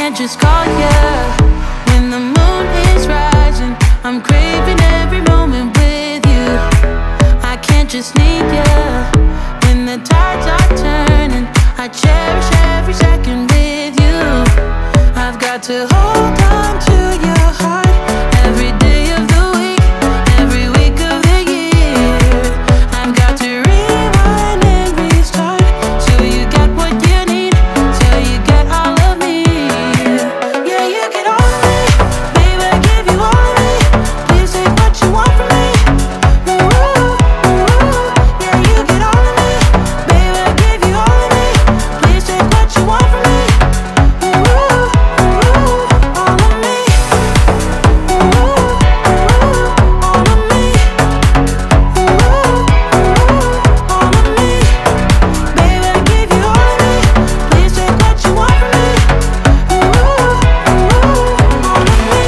can't just call you when the moon is rising. I'm craving every moment with you. I can't just need you when the tides are turning. I cherish every second with you. I've got to hold on to your heart every day of the week, every week of the year. I've got to rewind and restart till you get what you need, till you get all of me. Yeah, you get all of me, baby, I give you all of me. Please take what you want from me. Ooh, ooh, yeah, you get all of me, baby, I give you all of me. Please take what you want from me. Ooh, ooh, all of me. Ooh, ooh, all of me. Ooh, ooh, all of me. Baby, I give you all of me. Please take what you want from me. Ooh, ooh, all of me.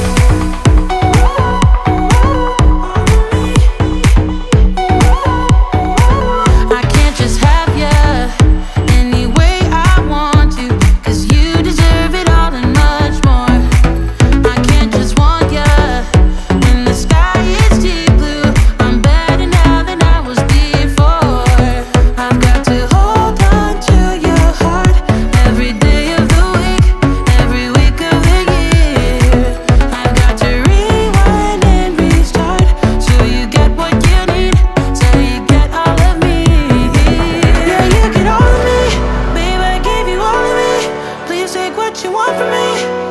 I can't just have you any way I want to, 'cause you deserve it all and much more. I can't just want you when the sky is deep blue. I'm better now than I was before. I've got to hold on to your heart every day of the week, every week of the year. I've got to rewind and restart till you get what you need, till you get all of me. Yeah, you get all of me, baby, I give you all of me. Please take what you want from me.